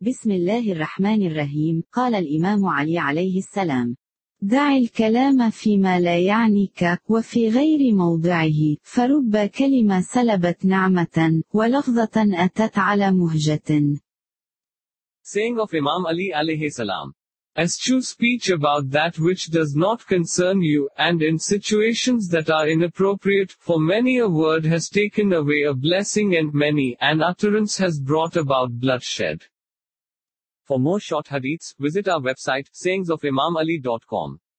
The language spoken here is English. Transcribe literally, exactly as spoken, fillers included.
بسم الله الرحمن الرحيم. قال الإمام علي عليه السلام: دع الكلام فيما لا يعنيك وفي غير موضعه، فرب كلمة سلبت نعمة ولفظة أتت على مهجة. Saying of Imam Ali alayhi salam: eschew speech about that which does not concern you, and in situations that are inappropriate, for many a word has taken away a blessing and many an utterance has brought about bloodshed. For more short hadiths, visit our website sayings of imam ali dot com.